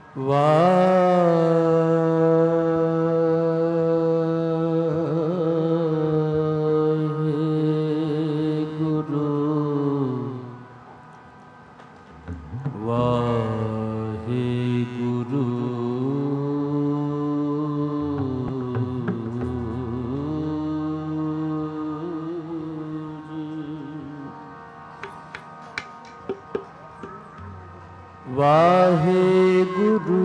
ਵਾਹਿਗੁਰੂ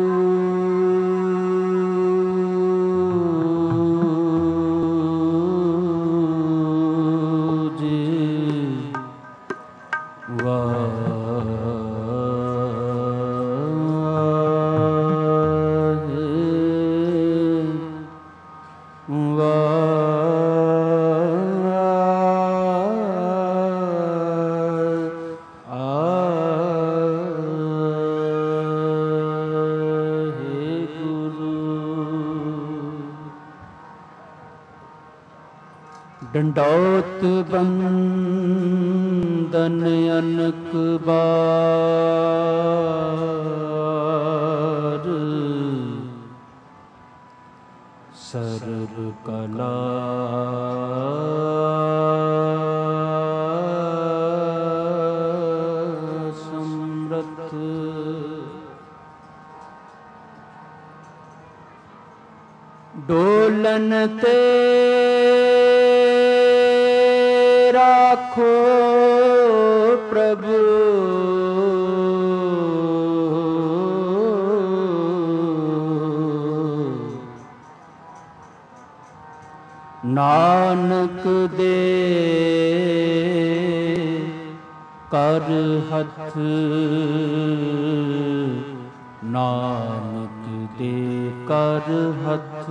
ਜੀ ਡੰਡੌਤ ਬੰਦਨ ਅਨਕ ਬਾਰ ਸਰਬ ਕਲਾ ਸਮਰਥ ਡੋਲਨ ਤੇ ਰਾਖੋ ਪ੍ਰਭੂ ਨਾਨਕ ਦੇ ਕਰ ਹੱਥ ਨਾਨਕ ਦੇ ਕਰ ਹੱਥ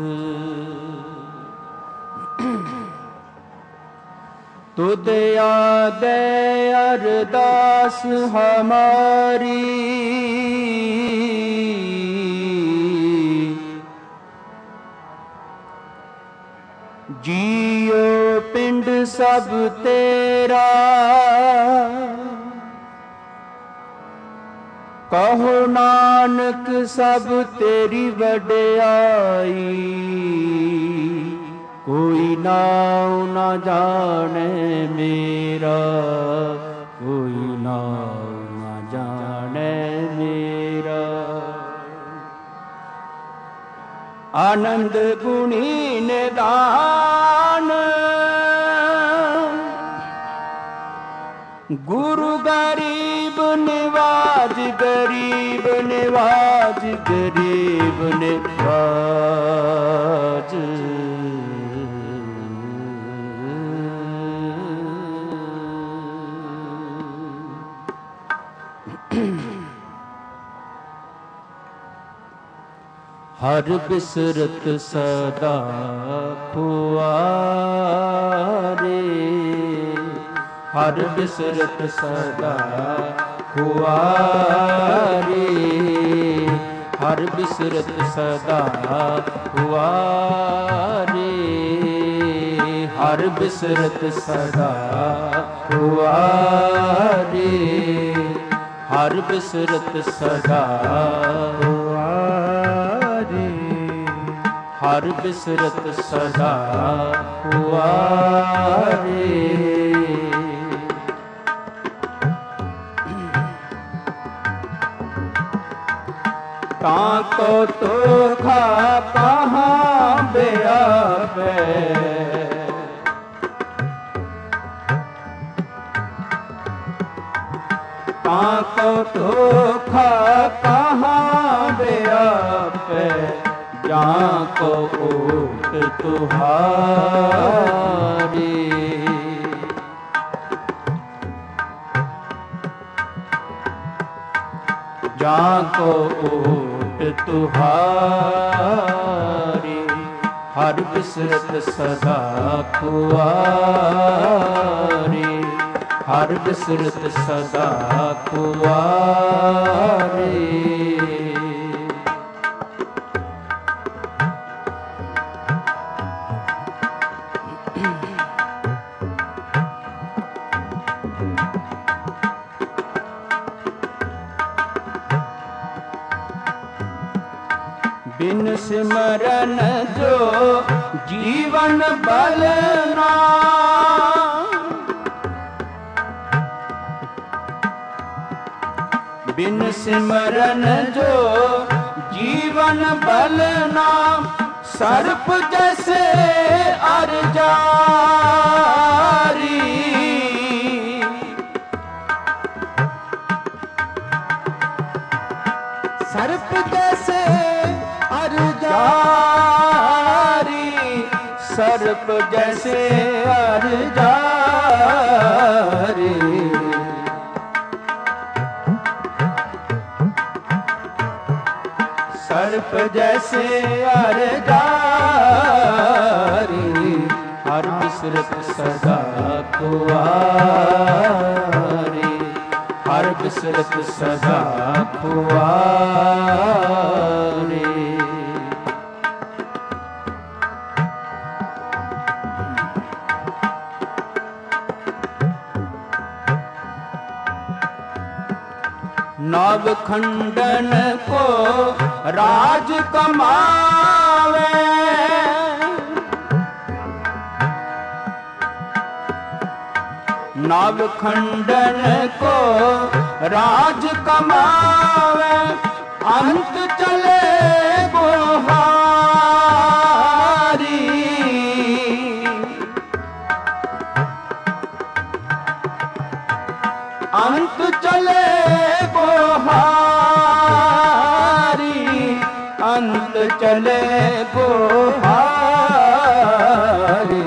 ਤੁਧ ਆਗੇ ਅਰਦਾਸ ਹਮਾਰੀ ਜੀਓ ਪਿੰਡ ਸਭ ਤੇਰਾ ਕਹੋ ਨਾਨਕ ਸਭ ਤੇਰੀ ਵਡਿਆਈ ਕੋਈ ਨਾਉ ਨਾ ਜਾਣੇ ਮੇਰਾ ਕੋਈ ਨਾਉ ਨਾ ਜਾਣੇ ਮੇਰਾ ਆਨੰਦ ਗੁਣੀ ਨਿਦਾਨ ਗੁਰੂ ਗਰੀਬ ਨਿਵਾਜ ਗਰੀਬ ਨਿਵਾਜ ਗਰੀਬ ਨਿਵਾਜ ਹਰ ਬਿਸਰਤ ਸਦਾ ਖੁਆਰੇ ਹਰ ਬਿਸਰਤ ਸਦਾ ਖੁਆਰੇ ਹਰ ਬਿਸਰਤ ਸਦਾ ਖੁਆਰੇ ਹਰ ਬਿਸਰਤ ਸਦਾ ਖੁਆਰੇ ਹਰ ਬਿਸਰਤ ਸਦਾ ਹਰ ਬਿਸਰਤ ਸਦਾ ਖੁਆਰੇ ਤਾਂ ਕੋ ਤੋਖਾ ਕਹਾਂ ਬਿਆਪੈ ਤਾਂ ਕੋ ਤੋਖਾ ਕਹਾਂ ਬਿਆਪੈ ਜਾਂ ਕੋ ਓਟ ਤੁਹਾਰੀ ਜਾਂ ਕੋ ਓਟ ਤੁਹਾਰੀ ਹਰ ਬਿਸਰਤ ਸਦਾ ਖੁਆਰੀ ਹਰ ਬਿਸਰਤ ਸਦਾ ਖੁਆਰੀ बिन सिमरन जो जीवन बलना, बिन सिमरन जो जीवन बलना, सर्प जैसे अर जारी, सर्प जैसे अर जारी, सर्प जैसे अर जारी, सर्प जैसे अर जारी, हर बिसरत सदा कुआरी, हर बिसरत सदा कुआरी। नव खंडन को राज कमावे, नव खंडन को राज कमावे, अंत चले गोहारी, अंत चले गोहारी, अंत चले गोहारी,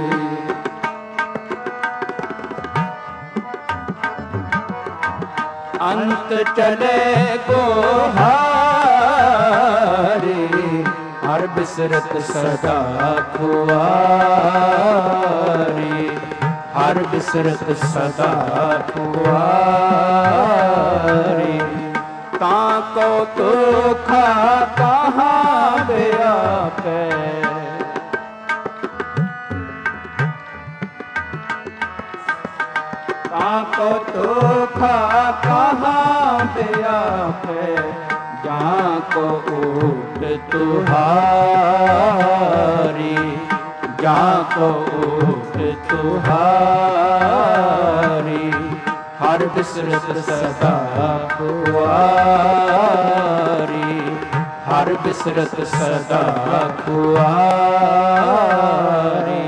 अंत चले गोहारी, हर बिसरत सदा कुआरी, हर बिसरत सदा कुआरी। ताको तो खा कहाँ व्यापे, ताको तो खा कहाँ व्यापे, जहाँ को ऊट तुहारी, जहाँ को ऊट तुहारी, हर बिसरत सदा कुआरी, हर बिसरत सदा कुआरी।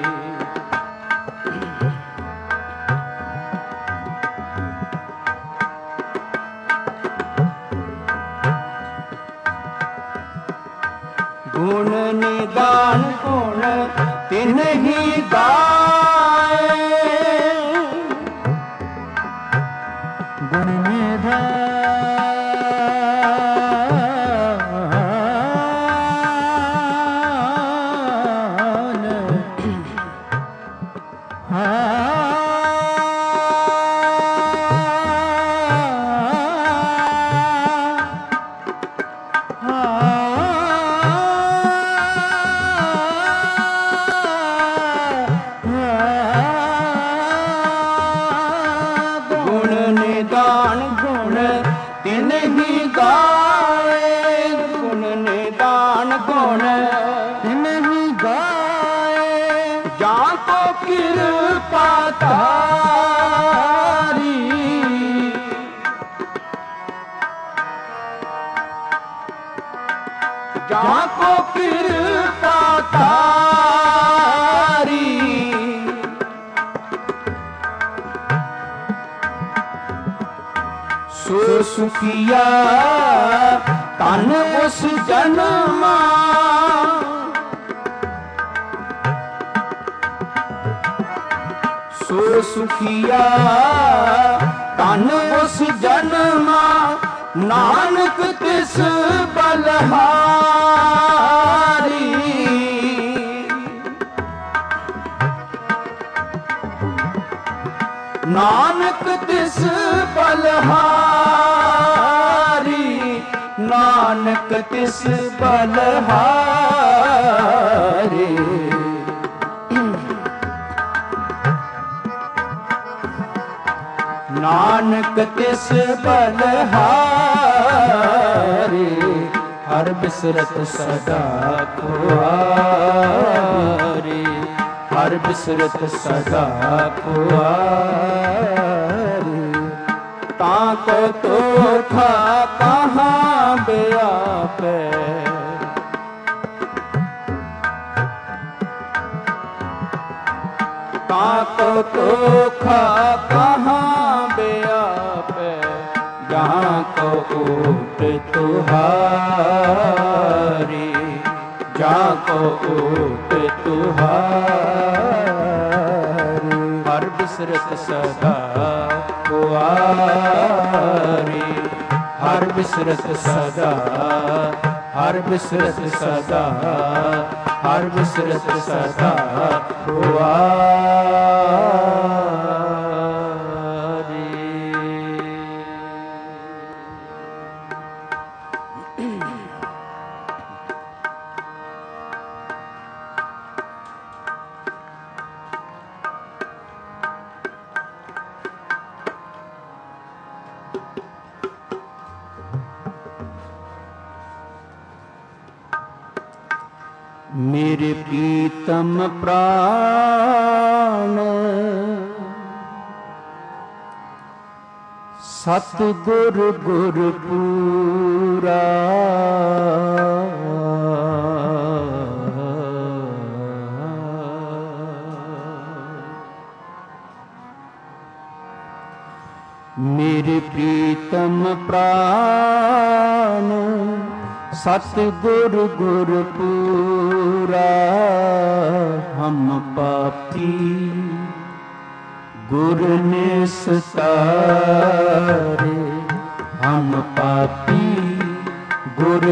गुण निदान गुण तिन्हीं गाए, गुण निधान, गुण तिन्हीं गाए, गुण निदान गुण तिन्हीं गाए, जाको कृपा तारी, जाको कृपा तारी, सो सुखिया तन उस जन्मा, सो सुखिया तन उस जन्मा, नानक तिस बलहारी, नानक तिस बलहारी, नानक तिस बलहारी। नानक तिस बलहारी, हर बिसरत सदा कुआरे, हर बिसरत सदा कुआरे। ताको तो था कहाँ व्यापे, ताको तो था कहाँ व्यापे, जहाँ को ऊट तुहारी, जहाँ को ऊट तुहारी। हर बिसरत सदा कुआरी, हर बिसरत सदा, हर बिसरत सदा, हर बिसरत सदा कुआरी। मेरे प्रीतम प्राण सतगुर गुरपूरा, मेरे प्रीतम प्राण सतगुर गुरपूरा। हम पापी गुर निस्तारे, हम पापी गुर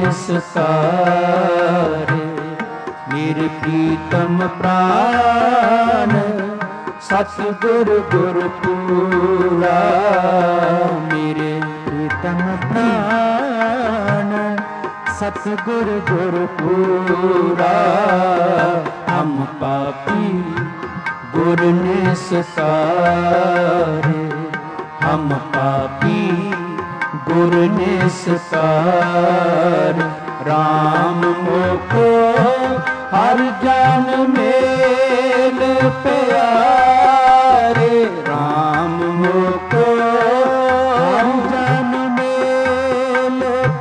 निस्तारे। मेरे प्रीतम प्राण सतगुर गुरपूरा, मेरे प्रीतम प्राण सतगुर गुरपूरा। हम पापी गुर निस्तारे, हम पापी गुर निस्तारे। राम मोको हर जन मेल प्यारे, राम मोको हर जन मेल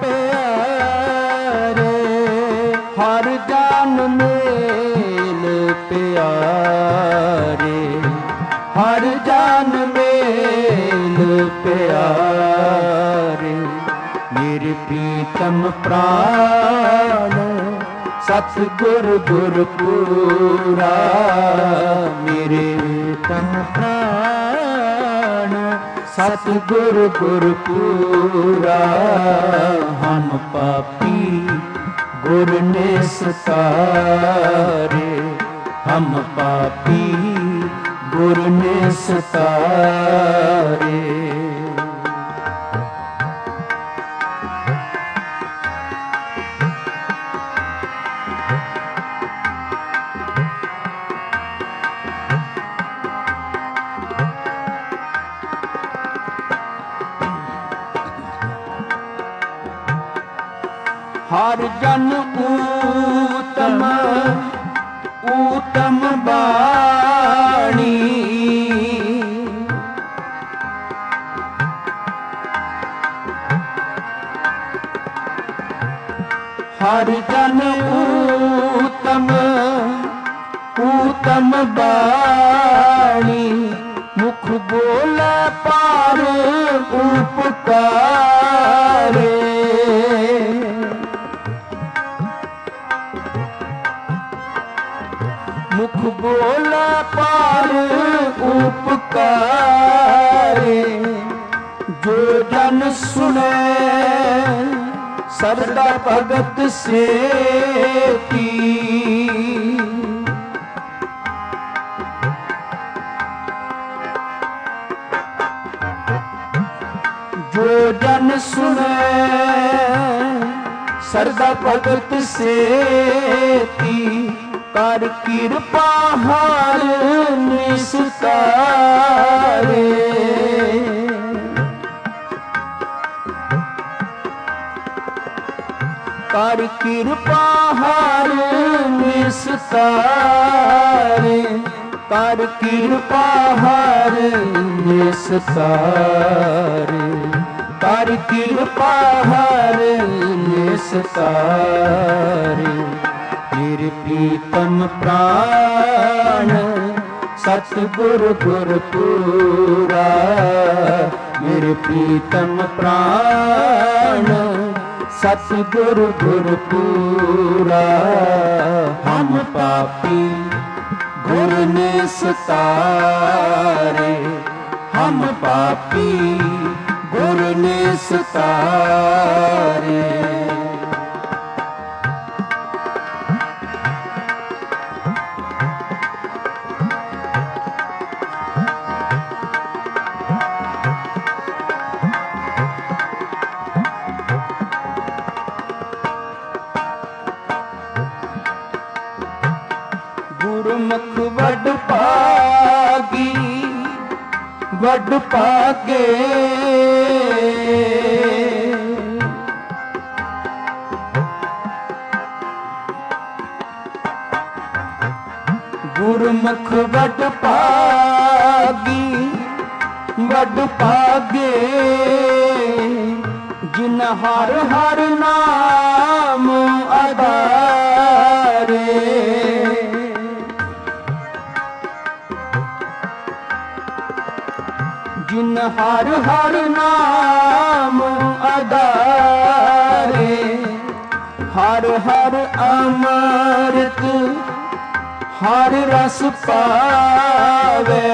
प्यारे, हर जन मेल प्यारे, हर जन मेल प्यारे। मेरे प्रीतम प्राण सतगुर गुरपूरा, मेरे प्रीतम प्राण सतगुर गुरपूरा। हम पापी गुर निस्तारे, हम पापी गुर निस्तारे। हर जन ऊतम ऊतम बाणी, हर जन ऊतम ऊतम बाणी। मुख बोले पार उपकारे, मुख बोला पार उपकारे। जो जन सुने सरदा भगत सेती, जो जन सुने सरदा भगत सेती। कर कृपा हर निस्तारे, ਕਰ ਕਿਰਪਾ ਹਰ ਨਿਸਤਾਰੇ, ਕਰ ਕਿਰਪਾ ਹਰ ਨਿਸਤਾਰੇ, ਕਰ ਕਿਰਪਾ ਹਰ ਨਿਸਤਾਰੇ। ਮੇਰੇ ਪ੍ਰੀਤਮ ਪ੍ਰਾਣ ਸਤਿਗੁਰ ਗੁਰਪੂਰਾ, ਮੇਰੇ ਪ੍ਰੀਤਮ ਪ੍ਰਾਣ ਸਤਿਗੁਰ ਗੁਰਪੂਰਾ। ਹਮ ਪਾਪੀ ਗੁਰ ਨਿਸਤਾਰੇ, ਹਮ ਪਾਪੀ ਗੁਰ ਨਿਸਤਾਰੇ। ਗੁਰਮੁਖ ਵਡ ਭਾਗੀ ਵਡ ਭਾਗੇ, ਗੁਰਮੁਖ ਵਡ ਭਾਗੀ ਵਡ ਭਾਗੇ। ਜਿਨ ਹਰ ਹਰ ਨਾਮ ਆਧਾਰੇ, ਜਿਨ ਹਰ ਹਰ ਨਾਮ ਆਧਾਰੇ। ਹਰ ਹਰ ਅੰਮ੍ਰਿਤ ਹਰ ਰਸ ਪਾਵੇ,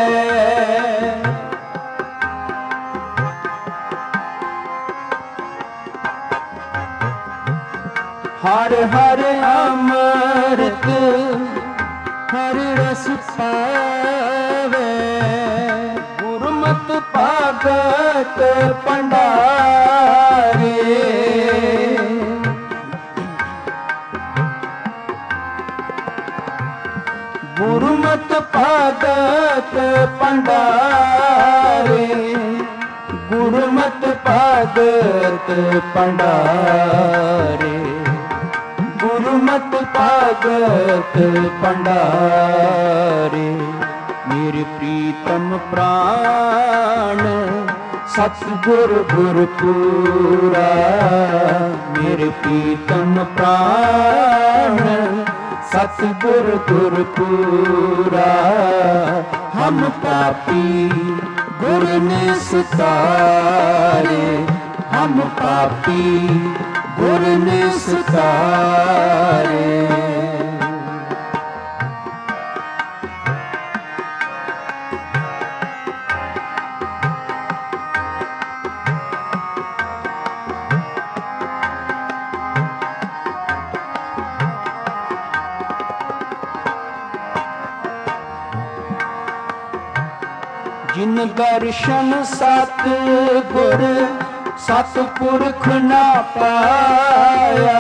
ਹਰ ਹਰ ਅੰਮ੍ਰਿਤ ਹਰ ਰਸ ਪਾਵੇ। ਗੁਰਮਤਿ ਭਗਤ ਭੰਡਾਰੇ, ਗੁਰਮਤਿ ਭਗਤ ਭੰਡਾਰੇ, ਗੁਰਮਤਿ ਭਗਤ ਭੰਡਾਰੇ, ਗੁਰਮਤਿ ਭਗਤ ਭੰਡਾਰੇ। ਮੇਰੇ ਪ੍ਰੀਤਮ ਪ੍ਰਾਣ ਸਤਿਗੁਰ ਗੁਰਪੂਰਾ, ਮੇਰੇ ਪ੍ਰੀਤਮ ਪ੍ਰਾਣ ਸਤਿਗੁਰ ਗੁਰਪੂਰਾ। ਹਮ ਪਾਪੀ ਗੁਰ ਨਿਸਤਾਰੇ, ਹਮ ਪਾਪੀ ਗੁਰ ਨਿਸਤਾਰੇ। ਜਿਨ ਦਰਸ਼ਨ ਸਤਿਗੁਰ ਸਤਿਪੁਰਖ ਨਾ ਪਾਇਆ,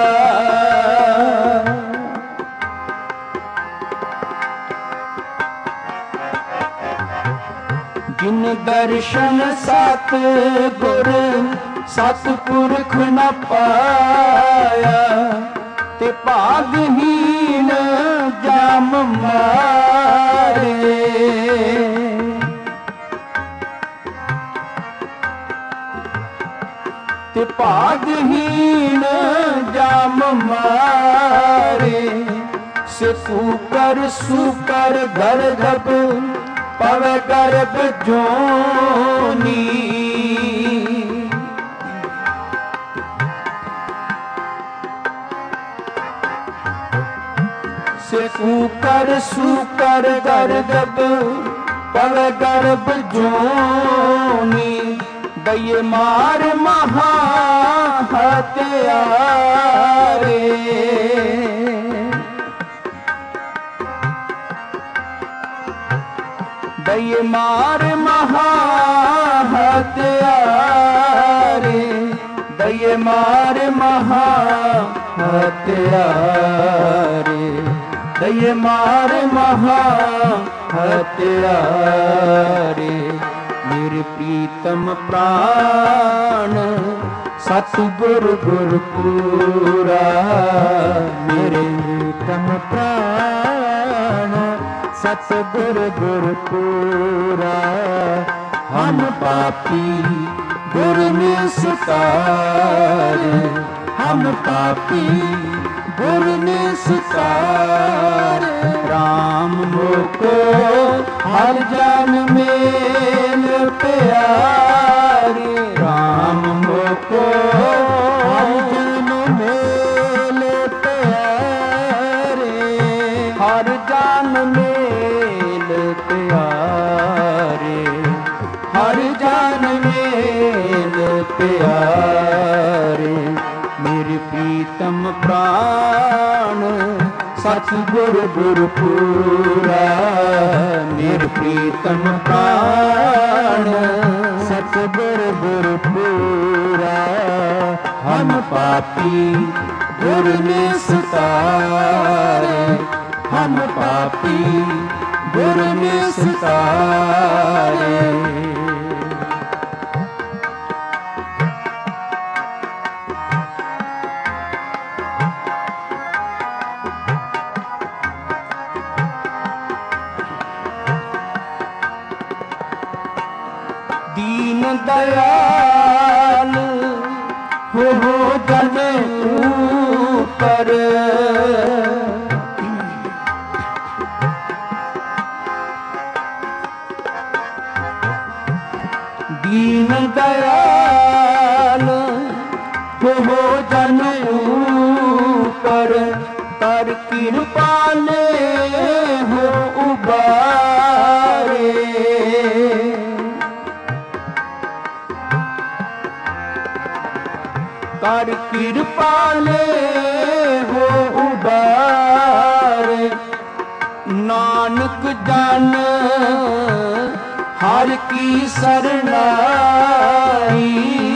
ਜਿਨ ਦਰਸ਼ਨ ਸਤਿਗੁਰ ਸਤਿਪੁਰਖ ਨਾ ਪਾਇਆ। ਤੇ ਭਾਗਹੀਨ ਜਮ ਮਾਰੇ, ਤੇ ਭਾਗਹੀਨ ਜਮ ਮਾਰੇ। ਸੁਕਰ ਸੁਕਰ ਗਰਭ ਪਵੈ ਗਰਭ ਜੋਨੀ, ਸੁਕਰ ਸੁਕਰ ਗਰਭ ਪਵੈ ਗਰਭ ਜੋਨੀ। ਦਈਏ ਮਾਰ ਮਹਾ ਹਤਿਆਰੇ, ਦਈਏ ਮਾਰ ਮਹਾ ਹਤਿਆਰੇ, ਦਈਏ ਮਾਰ ਮਹਾ ਹਤਿਆਰੇ, ਦਈਏ ਮਾਰ ਮਹਾ ਹਤਿਆਰੇ। ਮੇਰੇ ਪ੍ਰੀਤਮ ਪ੍ਰਾਣ सतगुर गुरपूरा मेरे तम प्राण सतगुर गुरपूरा हम पापी गुर निस्तार हम पापी गुर निस्तार राम मोको हर जन मेल प्यारे राम मोको हर जन मेल प्यारे हर जन मेल प्यारे हर जन मेल प्यारे मेरे प्रीतम प्राण सतगुर गुरपूरा मेरे प्रीतम प्राण सतगुर गुरपूरा हम पापी गुर निस्तारे हम पापी गुर निस्तारे दीन दयाल हो जन ऊपर दीन दयाल हो जन ऊपर कर कृपा ने हो उबारे कर कृपा ले हो उबारे नानक जन हर की सरनाई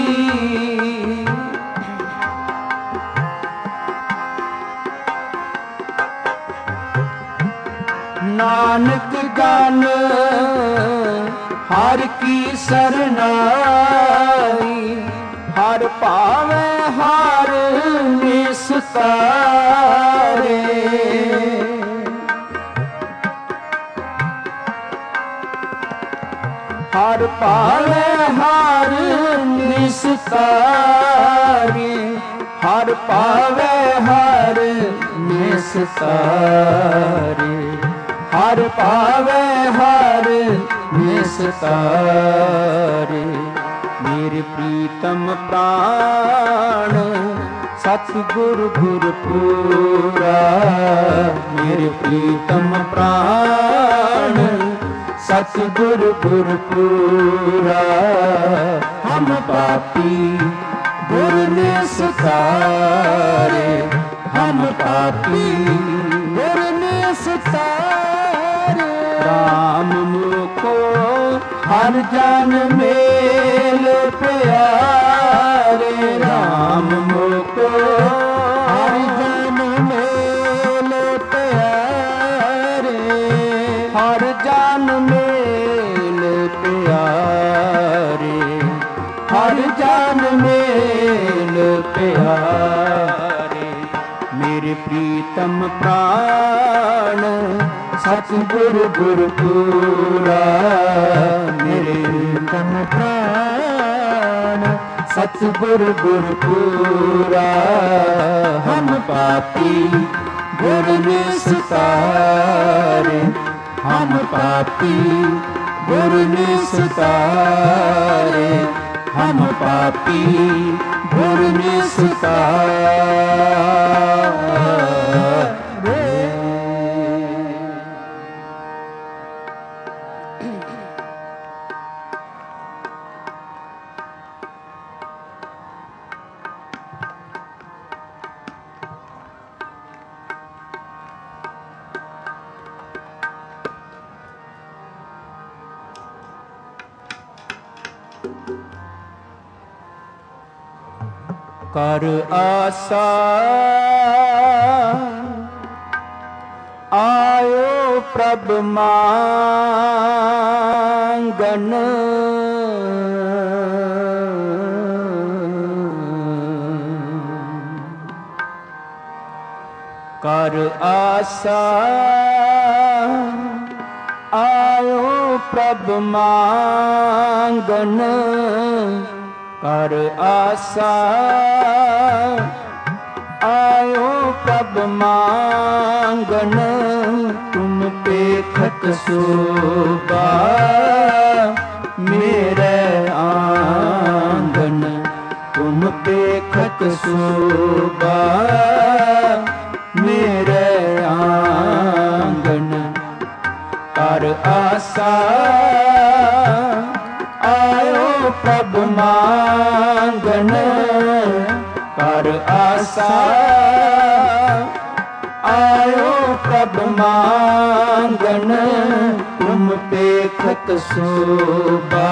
नानक जन हर की सरनाई हर पावे हर निस्तारे हर पावे हर निस्तारे हर पावे हर निस्तारे हर पावे हर निस्तारे मेरे प्रीतम प्राण सतगुर गुरपूरा मेरे प्रीतम प्राण सतगुर गुरपूरा हम पापी गुर निस्तारे हम पापी गुर निस्तारे राम मुको हर जन मेल प्यारे राम मुको हर जन मेल प्यारे हर जन मेल प्यारे हर जन मेल प्यारे मेरे प्रीतम प्राण सतगुर गुरपूरा मेरे प्रीतम प्राण सतगुर गुरपूरा हम पापी गुर निस्तारे हम पापी गुर निस्तारे हम पापी गुर निस्तारे कर आसा आयो प्रभ मांगन कर आसा आयो प्रभ मांगन कर आसा आयो प्रभ मांगन तुम पेखत शोभा मेरे आंगन तुम पेखत शोभा मेरे आंगन कर आसा आयो प्रभ मांगन कर आसा आयो प्रभ मांगन तुम पेखत शोभा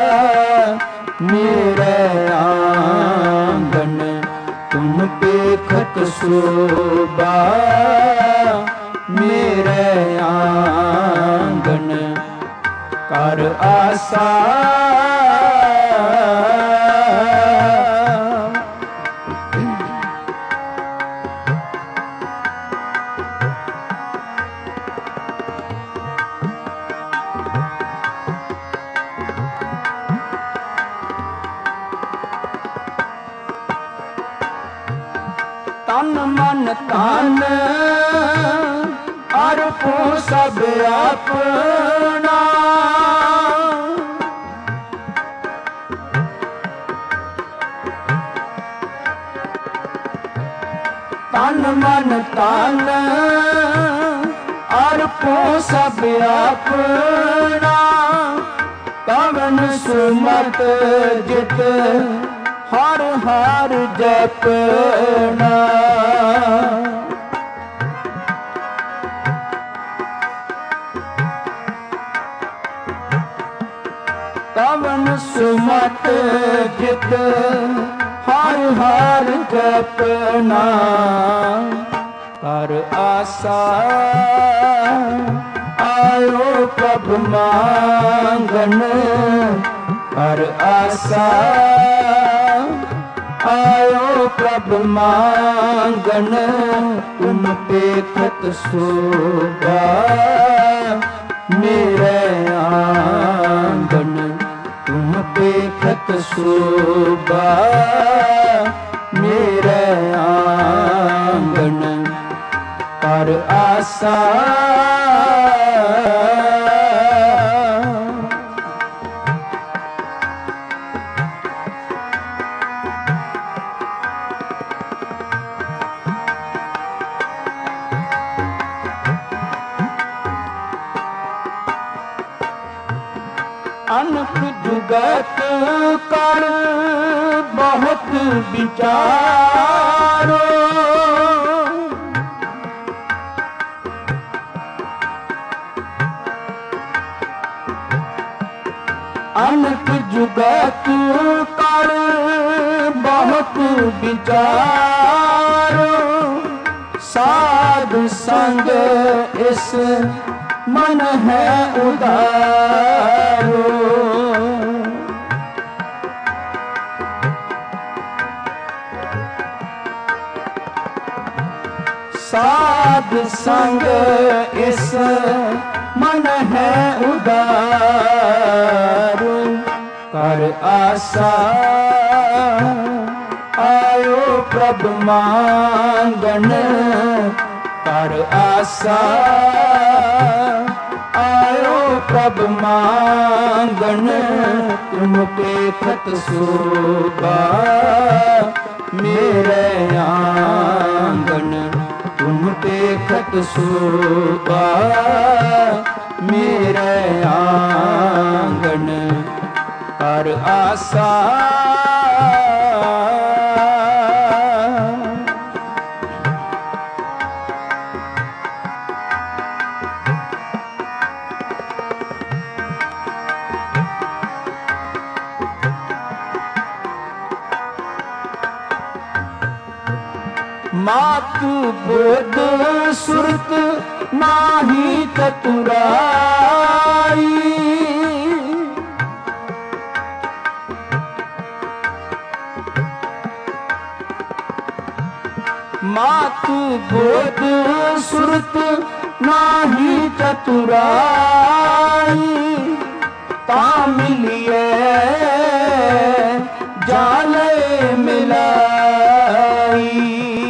मेरे आंगन तुम पेखत शोभा मेरे आंगन कर आसा तन मन तन अर्पो सब अपना तन मन तन अर्पो सब अपना पवन सुमत जित हर हर जपना पवन सुमत जित हर हर जपना कर आसा आयो प्रभ मांगन कर आसा आयो प्रभ मांगन तुम पेखत शोभा मेरे आंगन तुम पेखत शोभा मेरे आंगन कर आसा अनक जुगत कर बहुत विचारो अनक जुगत कर बहुत विचारो साध संग इस मन है उदारो साध संग इस मन है उदारो कर आसा आयो प्रभ मांगन कर आसा आयो प्रभ मांगन तुम पेखत शोभा मेरे आंगन तुम पेखत शोभा मेरे आंगन कर आसा मात बोध सुरत नाही चतुराई मातु बोध सुरत नाही चतुराई, ता मिलिए जाले मिलाई।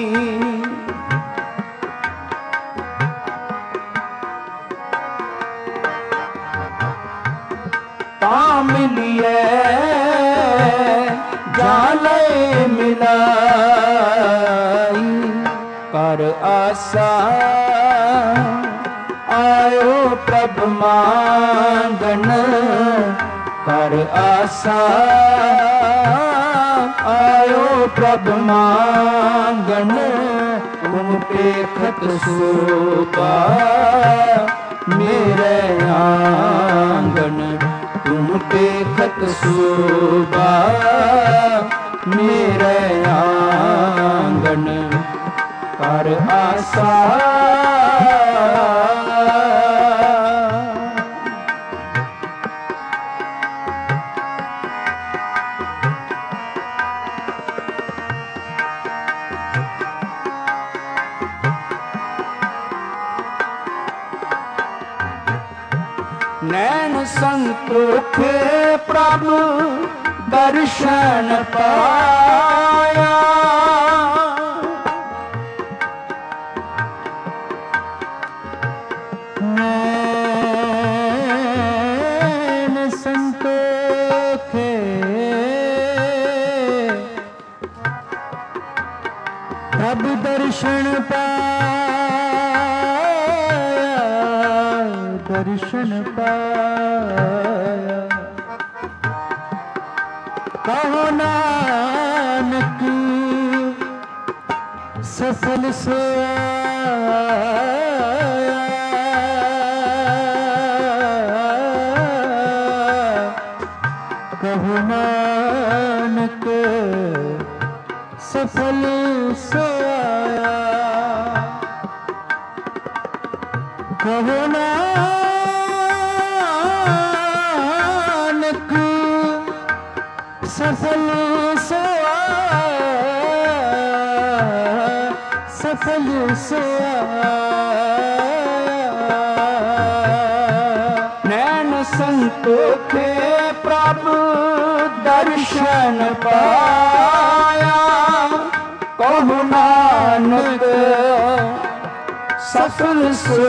ता मिलिए जाले मिलाई। कर आसा आयो प्रभ मांगन, कर आसा आयो प्रभ मांगन। तुम पेखत शोभा मेरे आंगन, तुम पेखत शोभा मेरे आंगन। कर आसा नैन संतोखे प्रभु दर्शन पाया। नैन संतोखे प्रभु दर्शन पाया, दर्शन पाया। कहो नानक सफल सोया, कहो नानक सफल सोया। कहो नानक सफल सोया, सफल सोया। नैन संतोखे प्रभु दर्शन पाया। कहु नानक सफल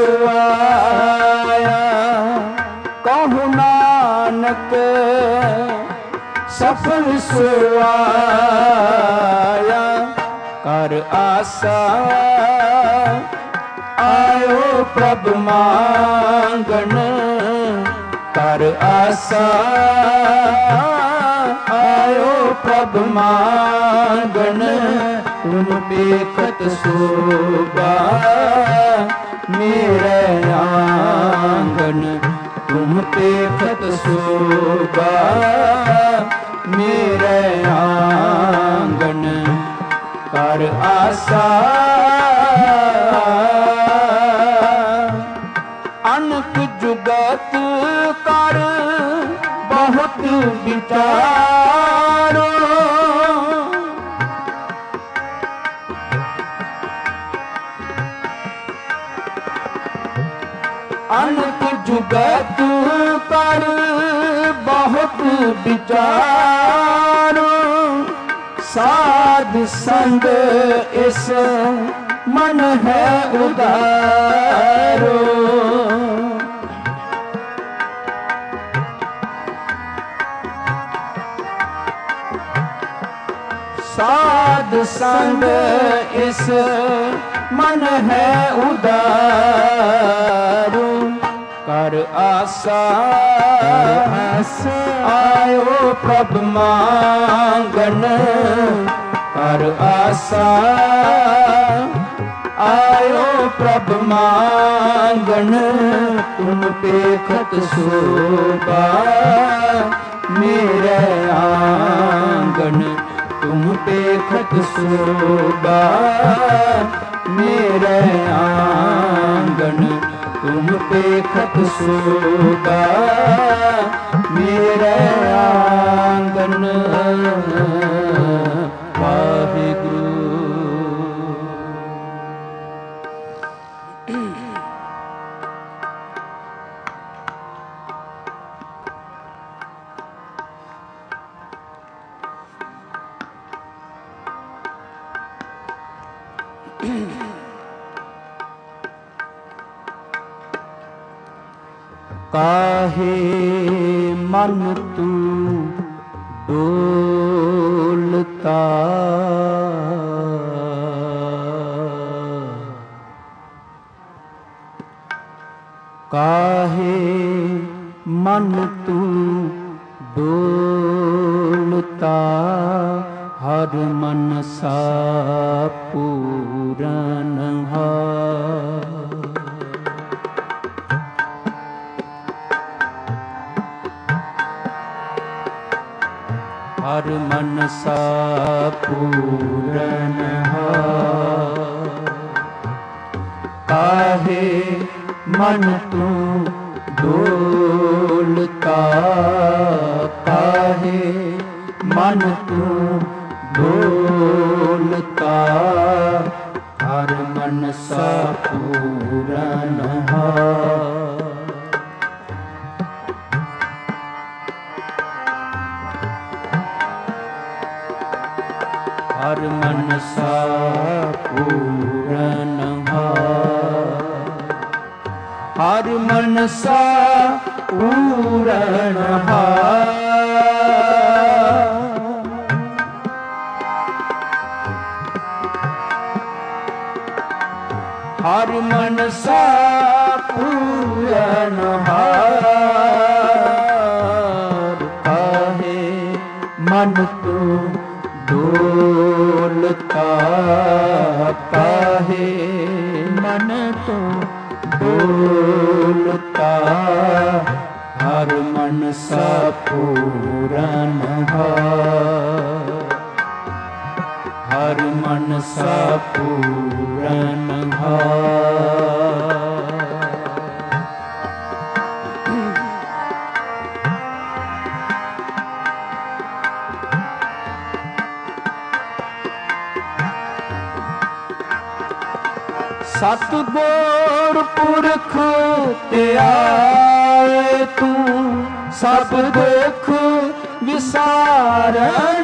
सोया, कहु नानक सफल सोया। कर आसा आयो प्रभ मांगन, कर आसा आयो प्रभ मांगन। तुम पेखत शोभा मेरे आंगन, तुम पेखत शोभा मेरे आंगन। कर आसा अनक जुगत कर बहुत विचारो। अनक जुगत कर बहुत विचारो। साध संग इस मन है उदारो। साध संग इस मन है उदारो। कर आसा आयो प्रभ मांगन, कर आसा आयो प्रभ मांगन। तुम पेखत शोभा मेरे आंगन, तुम पेखत शोभा मेरे आंगन। तुम पेखत शोभा मेरे आंगन। वाहिगुरु। काहे मन तू डोलता, काहे मन तू डोलता, हर मनसा पूरन हर मनसा पूरन काहे मन तू डोलता, काहे मन तू डोलता, हर मनसा पूरन हर मनसा पूरन हर मनसा पूरन हर मनसा पूरन काहे मन तू डोलता, काहे मन तो डोलता, हर मनसा पूरन हर मनसा पूरन सतगुर पुरख ते आए तू, सब दुख विसारण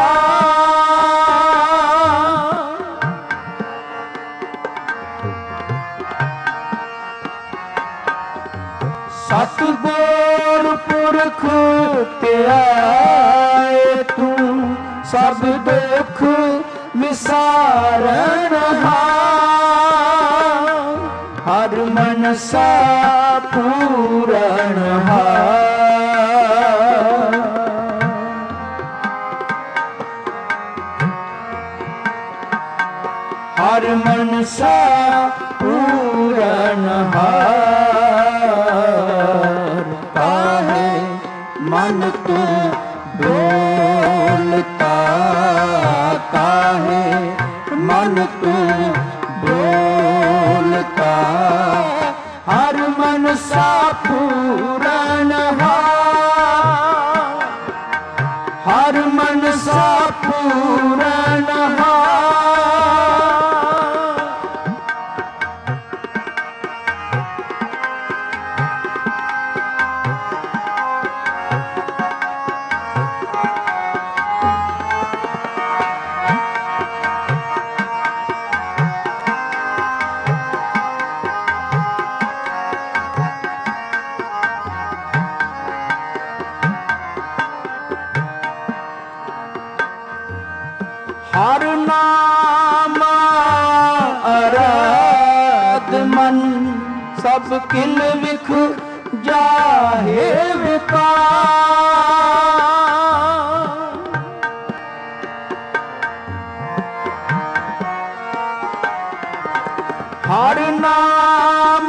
सतगुर पुरख ते आए तू, सब दुख विसारण हर मनसा पूरन हर मनसा पूरन काहे मन तू डोलता, काहे मन तू डोलता, हर मनसा पूरन हर मनसा पूरन हर नाम आराध मन, सब किल विख जाहे विकार, हर नाम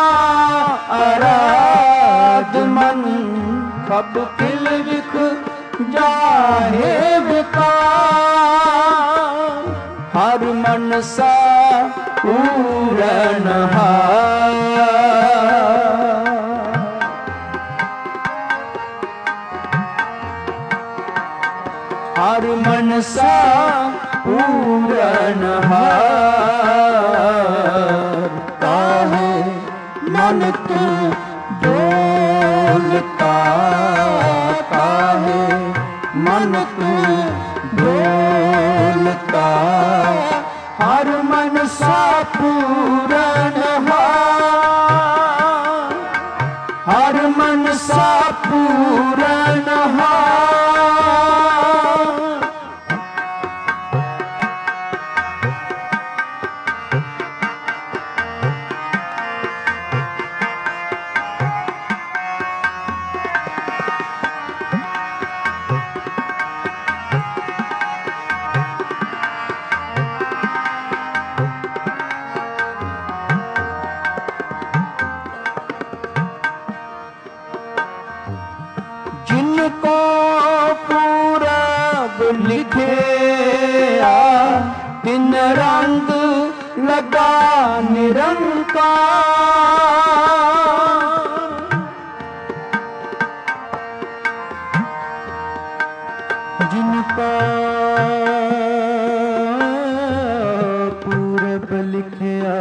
आराध मन, सब किल विख जाहे विकार, हर मनसा पूरन हर मनसा पूरन काहे मन तू डोलता, काहे मन तू डोलता, हर मनसा पूरन हर मनसा पूरन जिनको पूरब लिखे दिन रंग लगा निरंकार जिनका पूरब लिखिया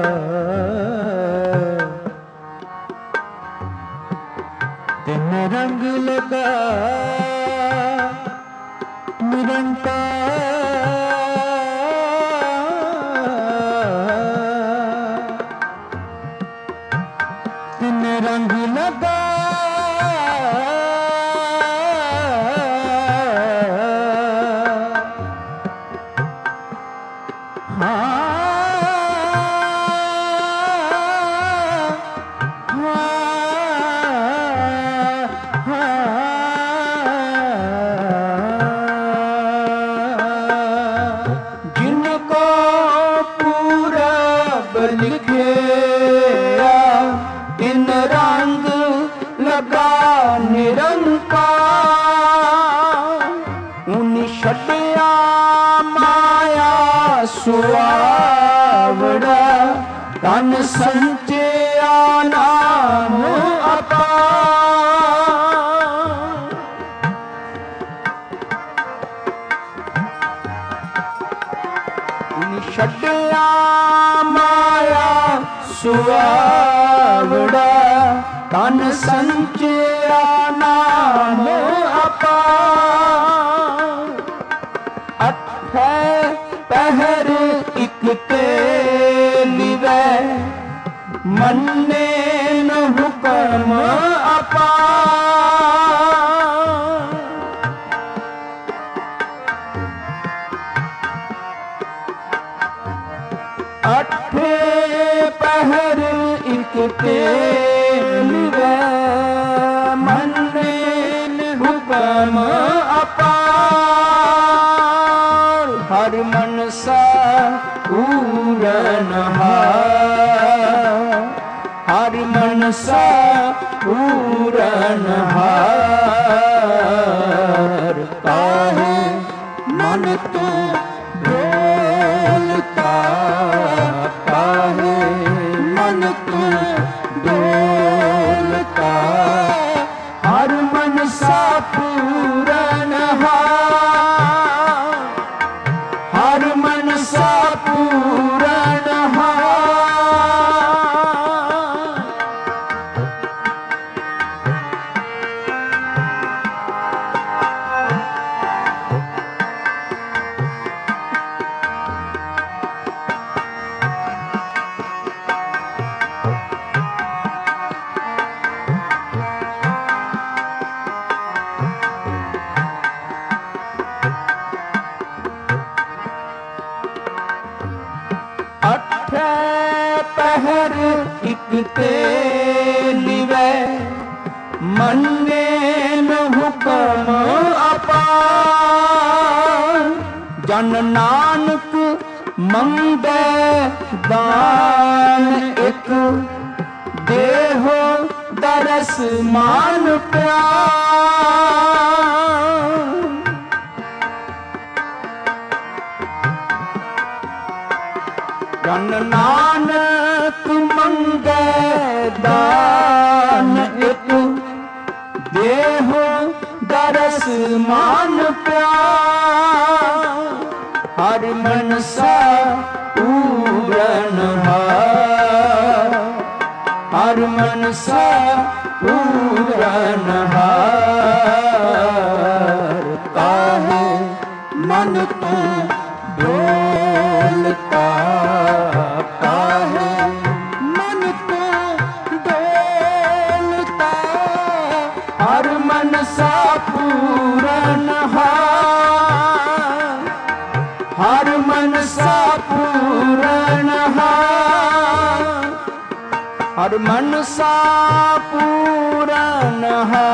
दिन रंग लगा निरंकार दिन रंग लगा जिनको पूरब लिखे दिन रंग लगा निरंकार उन छड्या माया सुआवड़ा तन संचिया नाम अपार छड्या माया सुआवड़ा तन संचिया नाम अपार अठे पहर इक ते लिवै मन्ने न हुक्म अपार अठे पहर इक ते लिवै मन्ने न हुक्म अपार हर मनसा पूरन हर मनसा पूरन काहे मन तू डोलता काहे मन तू डोलता हर मनसा पूरन हर मनसा पूरन अठे पहर इक ते लिवै मन्ने न हुक्म अपार जन नानक मंगै दान एक देहो दरस मान प्यार जन नानक मंगै दान एक देहो दरस मान प्यार हर मनसा पूरन हर मनसा पूरन काहे मन तू डोलता ਹਰ ਮਨਸਾ ਪੂਰਨ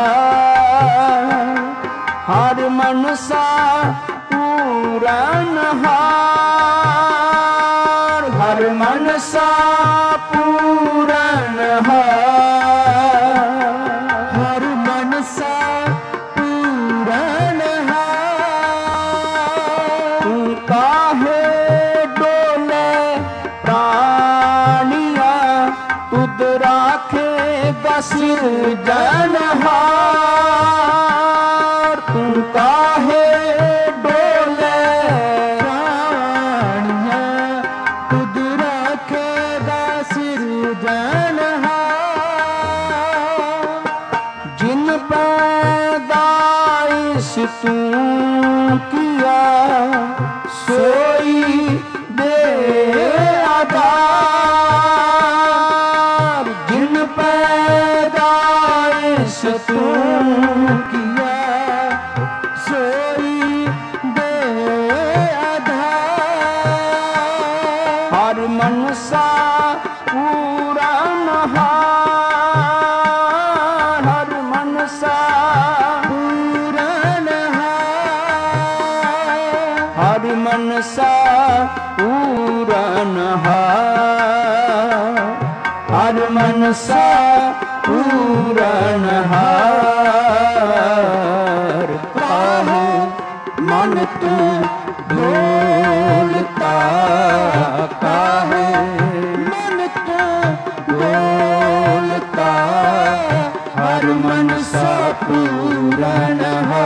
ਹਰ ਮਨਸਾ ਪੂਰਨ ਹਰ ਮਨਸਾ ਪੂਰਨ ਹਰ ਮਨਸਾ ਪੂਰਨ ਤੂੰ ਕਾਹੇ ਡੋਲੇ ਪ੍ਰਾਣੀਆਂ ਤੁਧ ਰਾਖੇਗਾ ਸਿਰਜਣਹਾਰ ਤੂੰ ਕਾਹੇ ਡੋਲੇ ਪ੍ਰਾਣੀਆਂ ਤੁਧ ਰਾਖੇਗਾ ਸਿਰਜਣਹਾਰ ਜਿਨ ਪੈਦਾਇਸ਼ ਤੂੰ ਕੀਆ ਸੋਈ ਦੇ ਆਧਾਰ ਜਿਨ ਪੈਦਾਇਸ਼ ਤੂੰ ਕੀਆ ਸੋਈ ਦੇ ਆਧਾਰ ਹਰ ਮਨਸਾ ਪੂਰਨ ਹਰ ਮਨਸਾ ਪੂਰਨ ਹਰ ਮਨਸਾ ਪੂਰਨ ਹਰ ਮਨਸਾ ਪੂਰਨ ਹਰ ਕਾਹੇ ਮਨ ਤੂੰ ਡੋਲਤਾ ਕਾਹੇ ਮਨ ਤੂੰ ਡੋਲਤਾ ਹਰ ਮਨਸਾ ਪੂਰਨ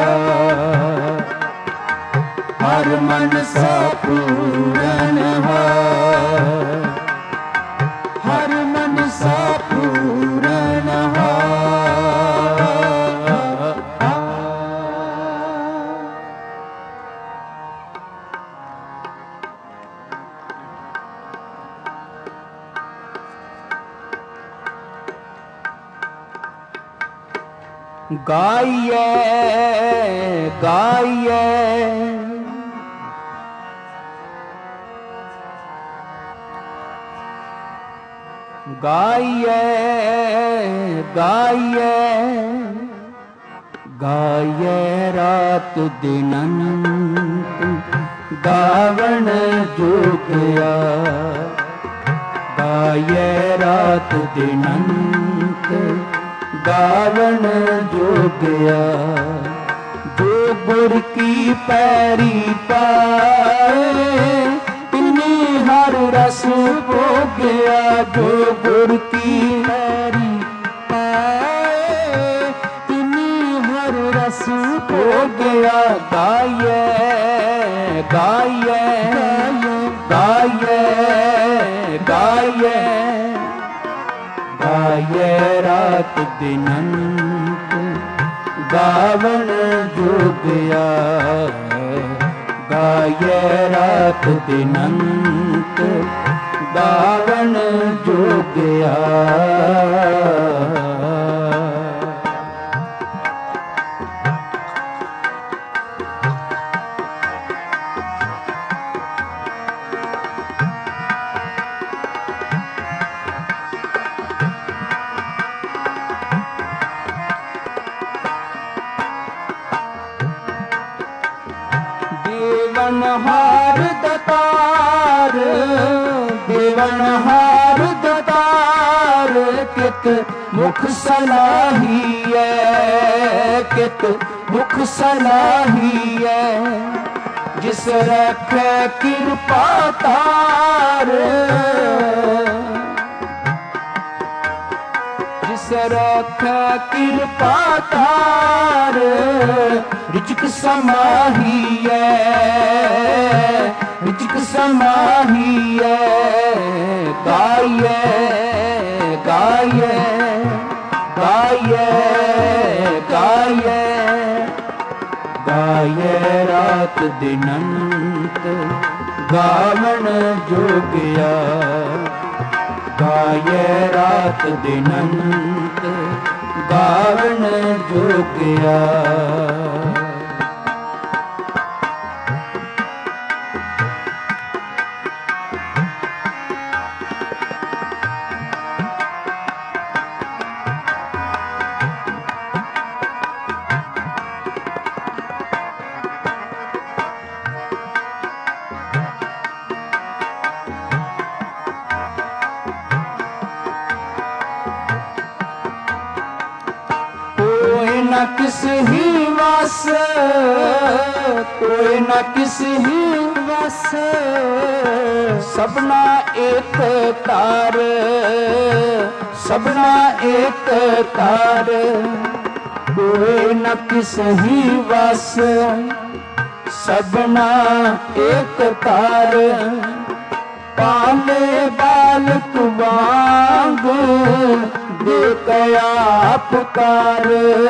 ਹਰ ਮਨਸਾ ਪੂਰਨ ਹਰ ਮਨਸਾ ਪੂਰਨ ਗਾਈਏ ਗਾਈਏ ਗਾਈਏ ਗਾਈਏ ਗਾਈਏ ਰਾਤ ਦਿਨ ਅਨੰਤ ਗਾਵਣ ਜੋਗਿਆ ਗਾਈਏ ਰਾਤ ਦਿਨ ਅਨੰਤ ਗਾਵਣ ਜੋਗਿਆ ਜੋ ਗੁਰ ਕੀ ਪੈਰੀ ਪਾਏ ਤਿਨੀ ਹਰ ਰਸ ਭੋਗਿਆ ਜੋ ਗੁਰ ਕੀ ਪੈਰੀ ਪਾਏ ਤਿਨੀ ਹਰ ਰਸ ਭੋਗਿਆ ਗਾਈਏ ਗਾਈਏ ਗਾਈਏ ਗਾਈਏ ਗਾਈਏ ਰਾਤ ਦਿਨ ਅਨੰਤ ਗਾਵਣ ਜੋਗਿਆ ਗਾਈਏ ਰਾਤ ਦਿਨ ਅਨੰਤ ਗਾਵਣ ਜੋਗਿਆ ਦੇਵਨਹਾਰ ਦਤਾਰ ਦੇਵਨਹਾਰ ਦਤਾਰ ਕਿਤ ਮੁਖ ਸਲਾਹੀਐ ਕਿਤ ਮੁਖ ਸਲਾਹੀਐ ਜਿਸ ਰੱਖੈ ਕਿਰਪਾ ਤਾਰ ਜਿਸ ਰੱਖੈ ਕਿਰਪਾ ਤਾਰ ਰਿਚਕ ਸਮਾਹੀਐ ਰਿਚਕ ਸਮਾਹੀਐ ਗਾਈਏ ਗਾਈਏ ਗਾਈਏ ਗਾਈਏ ਗਾਈਏ ਰਾਤ ਦਿਨ ਅਨੰਤ ਗਾਵਣ ਜੋਗਿਆ ਗਾਈਏ ਰਾਤ ਦਿਨ ਅਨੰਤ ਗਾਵਣ ਜੋਗਿਆ न किस ही वस, कोई न किस ही वस, सबना एक तार, सबना एक तार, कोई न किस ही वस, सबना एक तार। पाले बालक वांग देखया पुकार,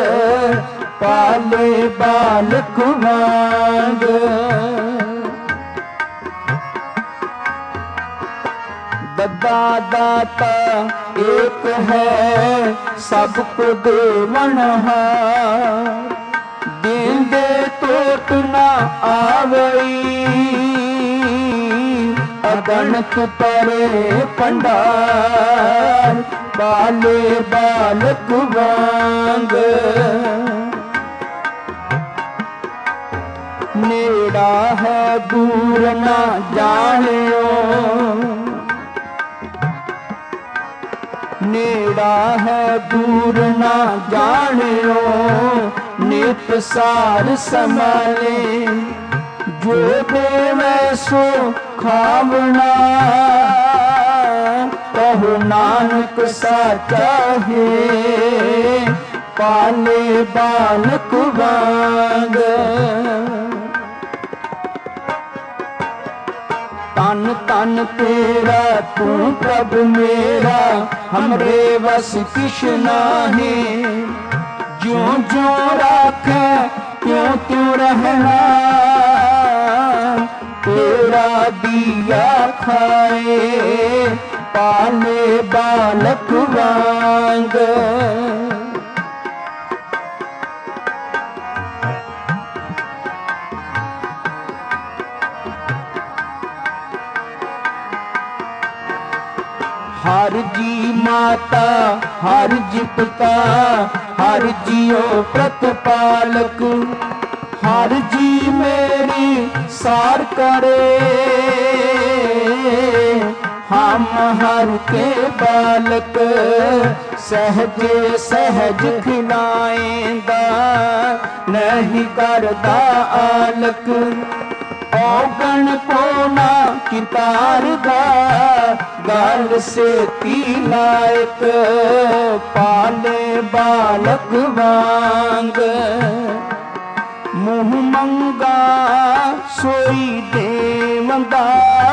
पाले बालक वांग। दद्दा दाता एक है सबको देवनहार, देंदे टोट न आवई, अगणित परे पंडार, बाले बालक वांग। नेड़ा है दूर न जानियो, नेड़ा है दूर न जानियो, नित सार समाने, जो देवे सो खावना, कहो नानक साचा है, पाले बालक वांग। तन तन तेरा तू प्रभु मेरा, हमरे बस किश नाहि, ज्यों ज्यों राखे त्यों त्यों रहना, तेरा दिया खाए, पाले बालक वांग। हर जी माता हर जी पिता, हर जियो प्रतिपालक, हर जी मेरी सार करे, हम हर के बालक, सहजे सहज खिलाएंदा, नहीं करदा आलक, औगण कोना कितार दा, गल से ती लायक, पाले बालक वांग। मुँह मंगा सोई देवंदा,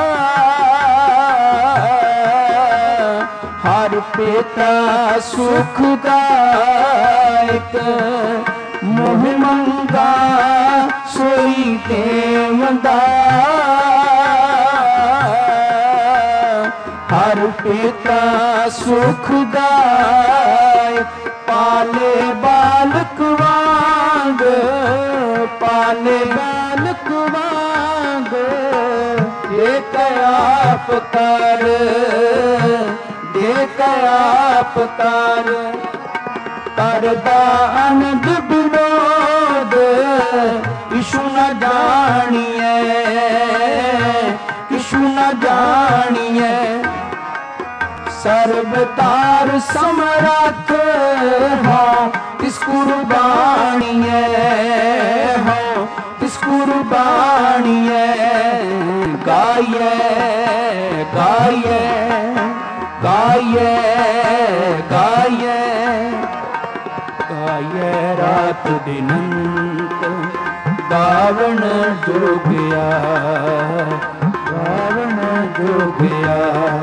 हर पिता सुखदायक, मुँह मंगा सोई देवंदा, हर पिता सुखदायक, पाले बालक वांग, पाले बालक वांग। देख आप तार, देख आप तार, करदा आनंद विनोद, किशु न जानिए, किशु न जानिए, सर्वतार समरथ हो तिस कुर्बानिए, हो तिस कुर्बानिए, गाइए गाइए गाइए गाइए गाइए, रात दिनंत गावण जोगिया, गावण जोगिया,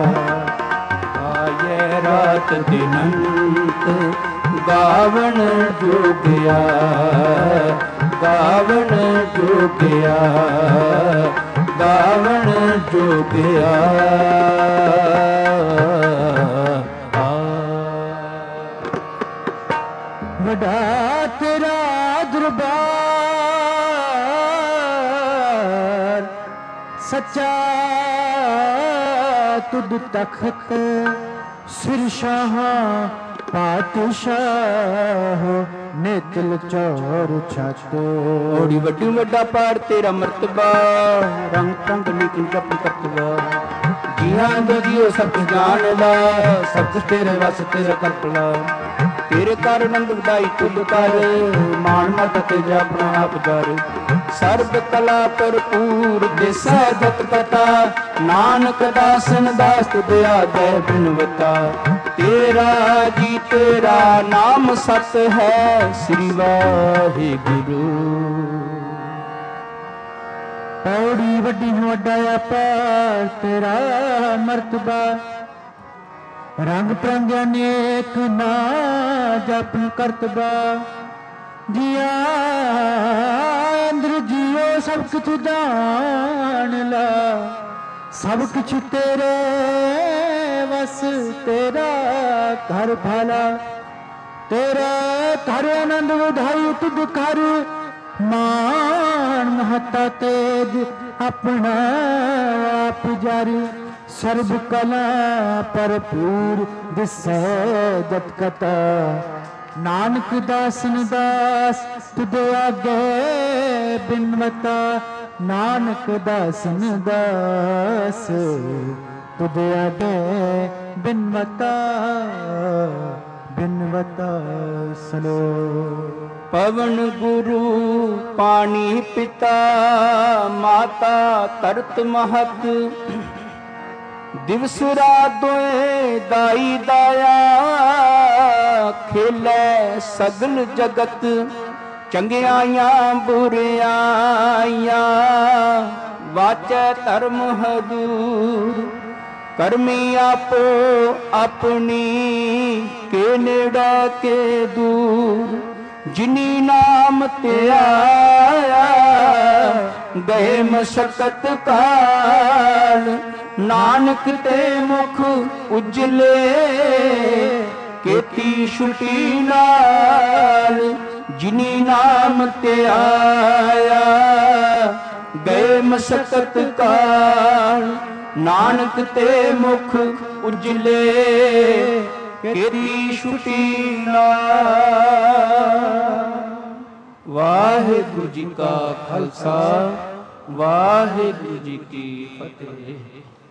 गाइए रात दिनंत गावण जोगिया, गावण जोगिया, गावण जोगिया। वडा तेरा दरबार, सच्चा तुद तख्त, सिर शाह पातशाह, नेतल चौर छत। ओड़ी वड्डी वड्डा पार तेरा मर्तबा, रंग टंग निकल जप कतवा, जिहां दो जियो सब जान ला, सब कुछ तेरे वस तेरा कल्पना। ਤੇਰੇ ਕਰ ਨੰਦ ਵਧਾਈ ਤੁਧ ਕਰ, ਮਾਨ ਮਤ ਤੇਜਾ ਆਪਣਾ ਆਪ ਕਰ। ਸਰਬ ਕਲਾ ਭਰਪੂਰ ਦਿਸੈ ਜਤ ਕਥਾ, ਨਾਨਕ ਦਾਸਨ ਦਾਸ ਤੁਧ ਆਗੈ ਬਿਨਵਤਾ। ਤੇਰਾ ਜੀ ਤੇਰਾ ਨਾਮ ਸਤ ਹੈ, ਸ੍ਰੀ ਵਾਹਿਗੁਰੂ। ਪੌੜੀ ਵੱਡੀ ਵੱਡਾ ਅਪਾਰ ਤੇਰਾ ਮਰਤਬਾ, ਰੰਗ ਪ੍ਰੰਗ ਅਨੇਕ ਨਾ ਜਪਨ ਕਰਤਬਾ। ਜੀਆ ਇੰਦਰ ਜੀਓ ਸਭ ਕੁਛ ਜਾਣ ਲਾ, ਸਭ ਕੁਛ ਤੇਰੇ ਵਸ ਤੇਰਾ ਘਰ ਭਾਲਾ। ਤੇਰਾ ਘਰ ਆਨੰਦ ਵਧਾਈ ਤੁਧ ਕਰ, ਮਾਨ ਮਹਤਾ ਤੇਜ ਆਪਣਾ ਆਪ ਜਾਰੀ। ਸਰਬ ਕਲਾ ਭਰਪੂਰ ਦਿਸੈ ਜਤ ਕਥਾ, ਨਾਨਕ ਦਾਸਨ ਦਾਸ ਤੁਧ ਆਗੇ ਬਿਨਵਤਾ। ਨਾਨਕ ਦਾਸਨ ਦਾਸ ਤੁਧ ਆਗੇ ਬਿਨਵਤਾ, ਬਿਨਵਤਾ ਸਲੋ। ਪਵਨ ਗੁਰੂ ਪਾਣੀ ਪਿਤਾ, ਮਾਤਾ ਤਰਤ ਮਹਤ। ਦਿਵਸ ਰਾਤ ਦੋਏ ਦਾਈ ਦਾਇਆ, ਖੇਲੇ ਸਗਲ ਜਗਤ। ਚੰਗਿਆਈਆਂ ਬੁਰਿਆਈਆਂ, ਵਾਚੈ ਧਰਮ ਹਦੂਰ। ਕਰਮੀ ਆਪੋ ਆਪਣੀ, ਕੇ ਨੇੜੇ ਕੇ ਦੂਰ। ਜਿਨੀ ਨਾਮ ਤੇ ਆਇਆ, ਗਏ ਮਸ਼ਕਤ ਕਾਲ। ਨਾਨਕ ਤੇ ਮੁਖ ਉਜਲੇ, ਕੀਤੀ ਛੁਟੀ ਨਾਲ। ਜਿਨੀ ਨਾਮ ਤੇ ਆਇਆ, ਗਏ ਮਸ਼ਕਤ ਕਾਲ। ਨਾਨਕ ਤੇ ਮੁਖ ਉਜਲੇ, ਕੀਤੀ ਛੁਟੀ ਨਾਲ। ਵਾਹਿਗੁਰੂ ਜੀ ਕਾ ਖਾਲਸਾ, ਵਾਹਿਗੁਰੂ ਜੀ ਕੀ ਫਤਿਹ।